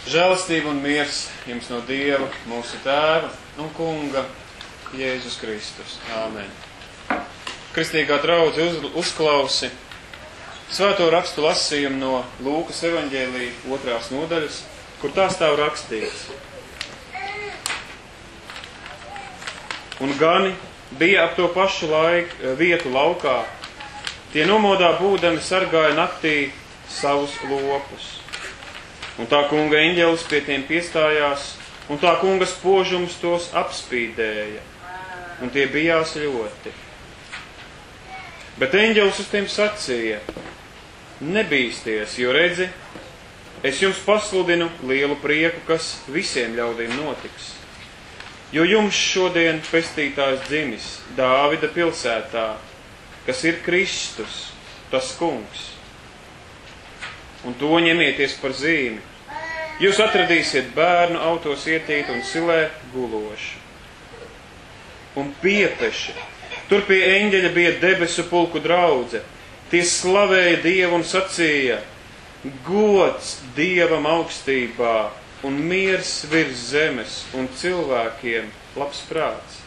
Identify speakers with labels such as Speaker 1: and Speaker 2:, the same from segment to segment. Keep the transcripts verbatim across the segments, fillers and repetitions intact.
Speaker 1: Žēlastība un miers jums no Dieva, mūsu Tēva un Kunga, Jēzus Kristus. Āmen. Kristīgā draudze uz, uzklausi svēto rakstu lasījumu no Lūkas evaņģēlija otrās nodaļas, kur tā stāv rakstīts. Un gani bija ap to pašu laiku, vietu laukā. Tie nomodā būdami sargāja naktī savus lopus. Un tā kunga eņģelis pie tiem piestājās, un tā kunga spožums tos apspīdēja, un tie bijās ļoti. Bet eņģelis uz tiem sacīja: nebīsties, jo redzi, es jums pasludinu lielu prieku, kas visiem ļaudīm notiks. Jo jums šodien pestītājs dzimis Dāvida pilsētā, kas ir Kristus, tas kungs. Un to ņemieties par zīmi. Jūs atradīsiet bērnu autos ietītu un silē gulošu. Un piepeši. Tur pie eņģeļa bija debesu pulku draudze. Tie slavēja Dievu un sacīja: gods Dievam augstībā un miers virs zemes un cilvēkiem labs prāts.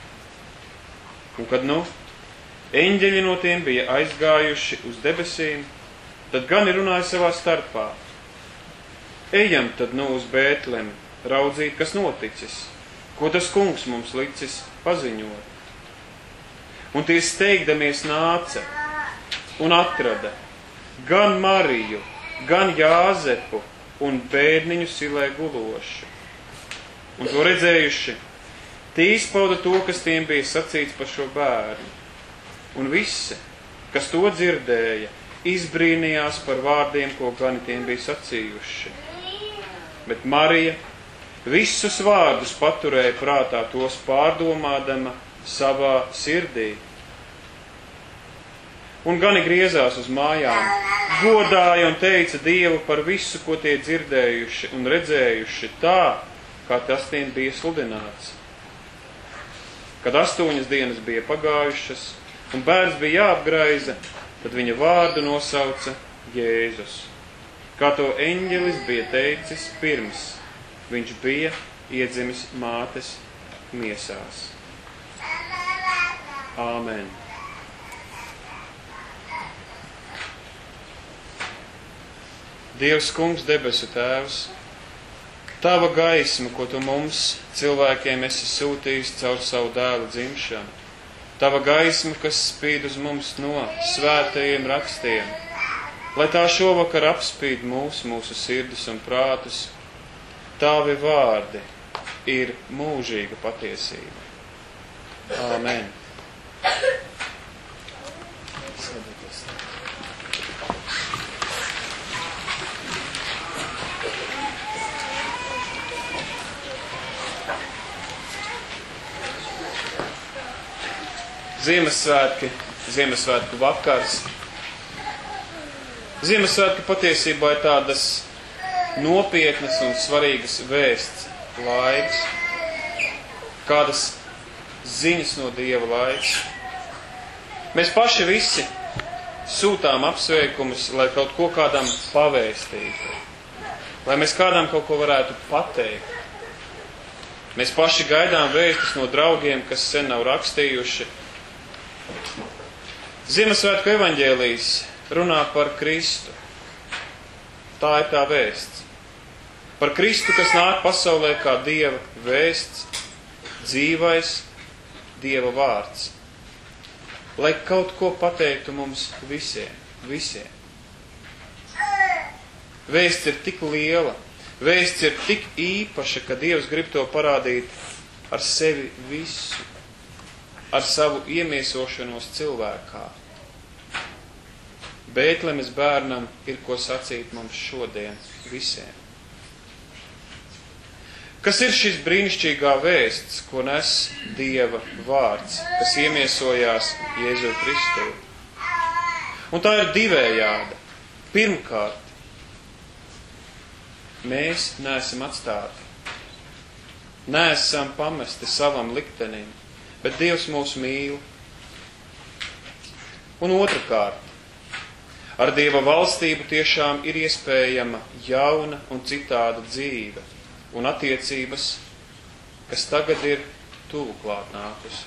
Speaker 1: Un kad nu eņģeļi no tiem bija aizgājuši uz debesīm, tad gani runāja savā starpā: ejam tad nu uz Bētlemi, raudzīt, kas noticis, ko tas kungs mums licis paziņot. Un tie steigdamies nāca un atrada gan Mariju, gan Jāzepu un bērniņu silē gulošu. Un to redzējuši, tie izpauda to, kas tiem bija sacīts par šo bērnu. Un visi, kas to dzirdēja, izbrīnījās par vārdiem, ko gani tiem bija sacījuši. Bet Marija visus vārdus paturēja prātā, tos pārdomādama savā sirdī. Un gani griezās uz mājām, godāja un teica Dievu par visu, ko tie dzirdējuši un redzējuši, tā, kā tas tiem bija sludināts. Kad astoņas dienas bija pagājušas un bērns bija jāapgraiza, tad viņa vārdu nosauca Jēzus, kā to eņģelis bija teicis pirms viņš bija iedzimis mātes miesās. Āmen. Dievs kungs, debesu tēvs, tava gaisma, ko tu mums, cilvēkiem, esi sūtījis caur savu dēlu dzimšanu, tava gaisma, kas spīd uz mums no svētajiem rakstiem, lai tā šovakar apspīd mūs, mūsu sirdis un prātus, tavi vārdi ir mūžīga patiesība. Āmen. Ziemassvētki, Ziemassvētku vakars. Ziemassvētki patiesībā ir tādas nopietnas un svarīgas vēsts laiks, kādas ziņas no Dieva laiks. Mēs paši visi sūtām apsveikumus, lai kaut ko kādam pavēstītu, lai mēs kādam kaut ko varētu pateikt. Mēs paši gaidām vēstus no draugiem, kas sen nav rakstījuši. Ziemassvētku evaņģēlijs runā par Kristu. Tā ir tā vēsts. Par Kristu, kas nāk pasaulē kā Dieva vēsts, dzīvais Dieva vārds. Lai kaut ko pateiktu mums visiem, visiem. Vēsts ir tik liela, vēsts ir tik īpaša, ka Dievs grib to parādīt ar sevi visu, ar savu iemiesošanos cilvēkā. Bētlemes bērnam ir ko sacīt mums šodien visiem. Kas ir šis brīnišķīgā vēsts, ko nes Dieva vārds, kas iemiesojās Jēzu Kristu? Un tā ir divējāda. Pirmkārt, mēs neesam atstāti. Neesam pamesti savam liktenim, bet Dievs mūs mīl. Un otrkārt, Ar Dieva valstību tiešām ir iespējama jauna un citāda dzīve un attiecības, kas tagad ir tuvu klāt nākusi.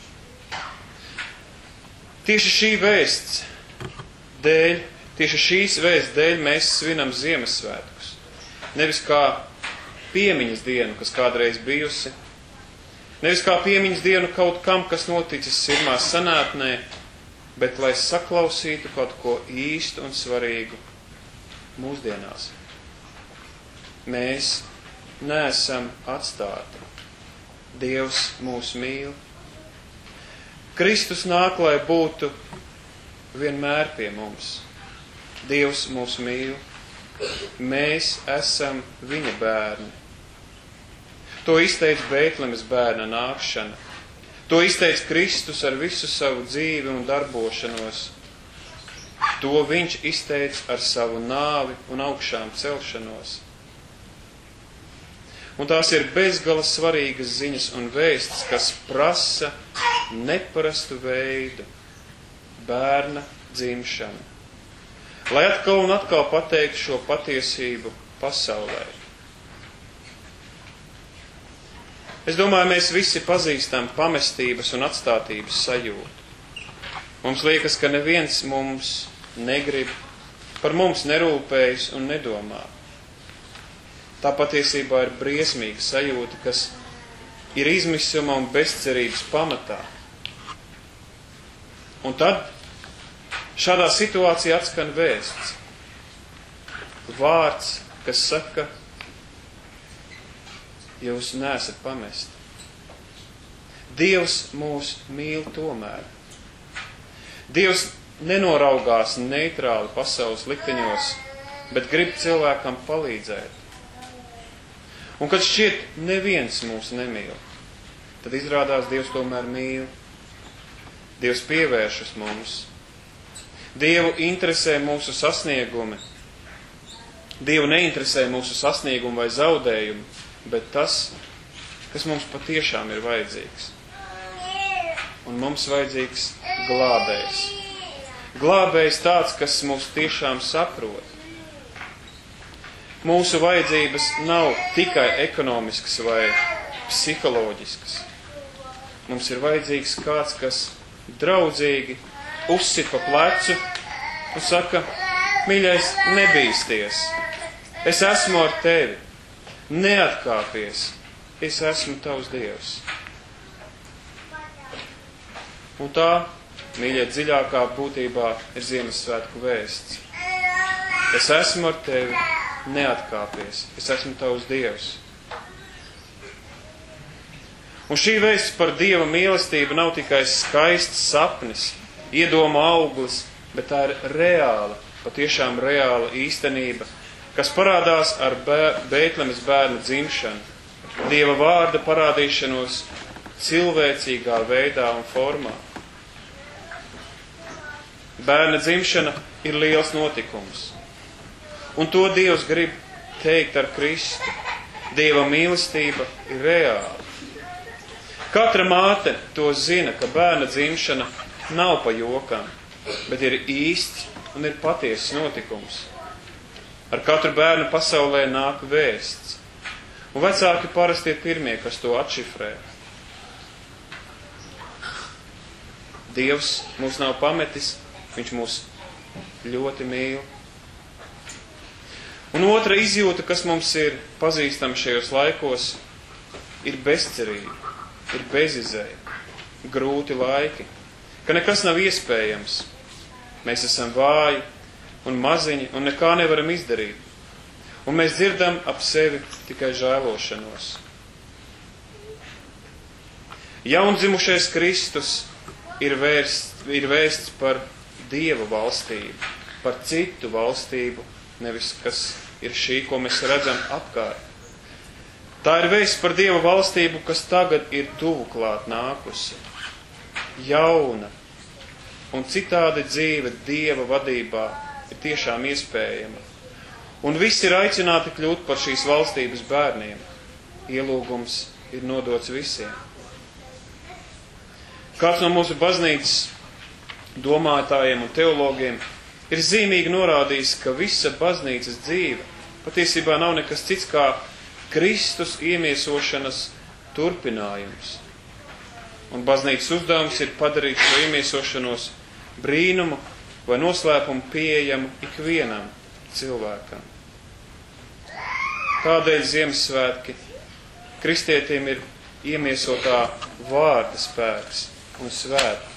Speaker 1: Tieši šī vēsts dēļ, tieši šīs vēsts dēļ mēs svinam Ziemassvētkus. Nevis kā piemiņas dienu, kas kādreiz bijusi, nevis kā piemiņas dienu kaut kam, kas noticis sirmā sanātnē, bet lai saklausītu kaut ko īstu un svarīgu mūsdienās. Mēs neesam atstāti. Dievs mūs mīl. Kristus nāk, lai būtu vienmēr pie mums. Dievs mūs mīl. Mēs esam viņa bērni. To izteica Beitlemes bērna nākšana. To izteica Kristus ar visu savu dzīvi un darbošanos. To viņš izteica ar savu nāvi un augšām celšanos. Un tās ir bezgala svarīgas ziņas un vēstis, kas prasa neparastu veidu bērna dzimšanu. Lai atkal un atkal pateiktu šo patiesību pasaulē. Es domāju, mēs visi pazīstam pamestības un atstātības sajūtu. Mums liekas, ka neviens mums negrib, par mums nerūpējas un nedomā. Tā patiesībā ir briesmīga sajūta, kas ir izmisuma un bezcerības pamatā. Un tad šādā situācijā atskan vēsts. Vārds, kas saka, jūs neesat pamesti. Dievs mūs mīl tomēr. Dievs nenoraugās neitrāli pasaules likteņos, bet grib cilvēkam palīdzēt. Un kad šķiet neviens mūs nemīl, tad izrādās Dievs tomēr mīl. Dievs pievēršas mums. Dievu interesē mūsu sasniegumi. Dievu neinteresē mūsu sasniegumi vai zaudējumi, bet tas, kas mums patiešām ir vajadzīgs. Un mums vajadzīgs glābējs. Glābējs tāds, kas mūs tiešām saprot. Mūsu vajadzības nav tikai ekonomiskas vai psiholoģiskas. Mums ir vajadzīgs kāds, kas draudzīgi uzsit pa plecu un saka, mīļais, nebīsties. Es esmu ar tevi. Neatkāpies. Es esmu tavs Dievs. Un tā, mīļie, dziļākā būtībā ir Ziemassvētku vēsts. Es esmu ar tevi. Neatkāpies. Es esmu tavs Dievs. Un šī vēsts par Dieva mīlestību nav tikai skaists sapnis, iedoma auglis, bet tā ir reāla, patiešām reāla īstenība, kas parādās ar Beitlemes bērna dzimšanu, Dieva vārda parādīšanos cilvēcīgā veidā un formā. Bērna dzimšana ir liels notikums. Un to Dievs grib teikt ar Kristu. Dieva mīlestība ir reāla. Katra māte to zina, ka bērna dzimšana nav pa jokam, bet ir īsts un ir patiesas notikums. Ar katru bērnu pasaulē nāk vēsts. Un vecāki parasti ir pirmie, kas to atšifrē. Dievs mūs nav pametis, viņš mūs ļoti mīl. Un otra izjūta, kas mums ir pazīstama šajos laikos, ir bezcerība, ir bezizēja, grūti laiki, ka nekas nav iespējams. Mēs esam vāji un maziņi un nekā nevaram izdarīt. Un mēs dzirdam ap sevi tikai žēlošanos. Jaundzimušais Kristus ir vērsts, ir vēsts par Dieva valstību, par citu valstību, nevis kas ir šī, ko mēs redzam apkārt. Tā ir vēsts par Dieva valstību, kas tagad ir tuvu klāt nākusi. Jauna un citādi dzīve Dieva vadībā ir tiešām iespējama. Un visi ir aicināti kļūt par šīs valstības bērniem. Ielūgums ir nodots visiem. Kāds no mūsu baznīcas domātājiem un teologiem ir zīmīgi norādījis, ka visa baznīcas dzīve patiesībā nav nekas cits kā Kristus iemiesošanas turpinājums. Un baznīcas uzdevums ir padarīt šo iemiesošanos brīnumu vai noslēpumu pieejamu ikvienam cilvēkam. Tādēļ Ziemassvētki kristietim ir iemiesotā vārda spēks un svētki.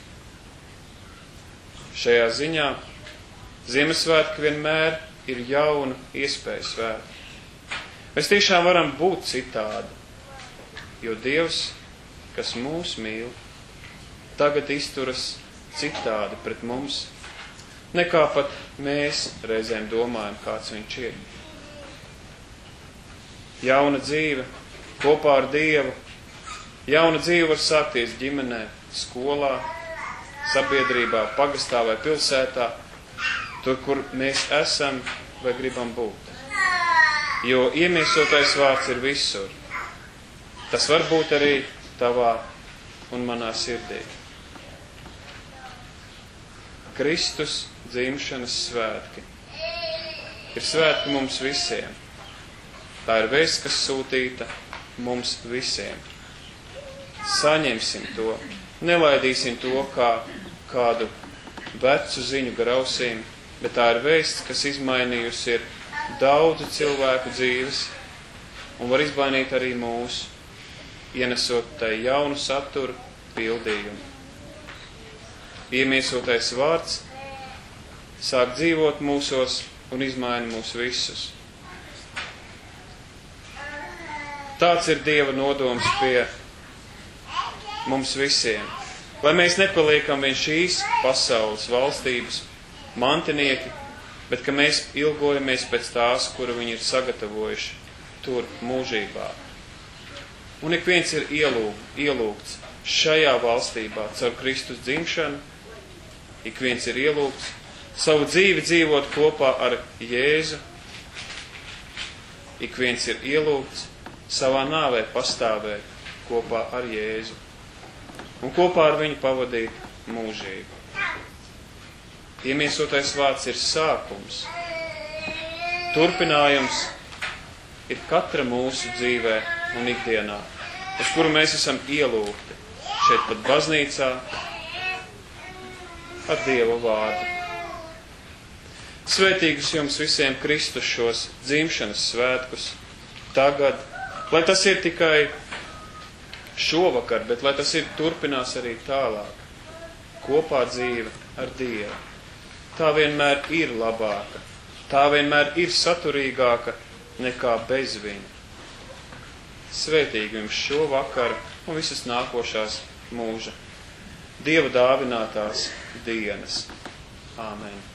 Speaker 1: Šajā ziņā Ziemassvētki vienmēr ir jauna iespēja svētki. Mēs tiešām varam būt citādi, jo Dievs, kas mūs mīl, tagad izturas citādi pret mums, nekā pat mēs reizēm domājam, kāds viņš ir. Jauna dzīve kopā ar Dievu, jauna dzīve var sākties ģimenē, skolā, sabiedrībā, pagastā vai pilsētā, tur, kur mēs esam vai gribam būt. Jo iemiesotais vārds ir visur. Tas var būt arī tavā un manā sirdī. Kristus dzimšanas svētki ir svētki mums visiem. Tā ir vēsts, kas sūtīta mums visiem. Saņemsim to, nelaidīsim to kā kādu vecu ziņu grausīm, bet tā ir vēsts, kas izmainījusi ir daudzu cilvēku dzīves un var izmainīt arī mūsu, ienesot tai jaunu saturu pildījumu. Iemiesotais vārds sāk dzīvot mūsos un izmaina mūs visus. Tāds ir Dieva nodoms pie mums visiem, lai mēs nepaliekam vien šīs pasaules valstības mantinieki, bet ka mēs ilgojamies pēc tās, kuru viņi ir sagatavojuši tur mūžībā. Un ik viens ir ielūg, ielūgts šajā valstībā caur Kristus dzimšanu, ik viens ir ielūgts savu dzīvi dzīvot kopā ar Jēzu, ik viens ir ielūgts savā nāvē pastāvēt kopā ar Jēzu un kopā ar viņu pavadīt mūžību. Iemiesotais vārds ir sākums. Turpinājums ir katra mūsu dzīvē un ikdienā, uz kuru mēs esam ielūgti šeit pat baznīcā ar Dieva vārdu. Svētīgus jums visiem Kristus šos dzimšanas svētkus tagad, lai tas ir tikai šovakar, bet lai tas ir turpinās arī tālāk. Kopā dzīve ar Dievu. Tā vienmēr ir labāka. Tā vienmēr ir saturīgāka nekā bez viņa. Svētīgi jums šo vakaru un visas nākošās mūža Dieva dāvinātās dienas. Āmen.